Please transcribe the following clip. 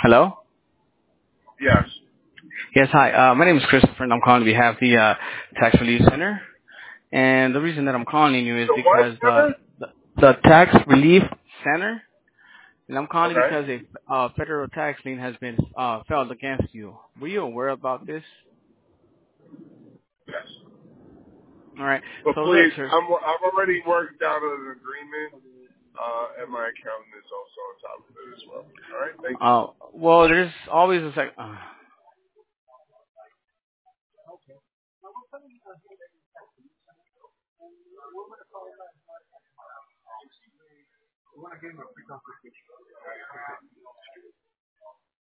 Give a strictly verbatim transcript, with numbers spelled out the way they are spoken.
Hello? Yes. Yes, hi. Uh, my name is Christopher, and I'm calling on behalf of the uh, Tax Relief Center. And the reason that I'm calling you is The what because uh, center? the, the Tax Relief Center, and I'm calling Okay. because a uh, federal tax lien has been uh, filed against you. Were you aware about this? Yes. All right. But So look, please, sir. I'm I've already worked out an agreement, uh, and my accountant is also on top of it as well. All right. Thank you. Uh, well, there's always a sec. Uh,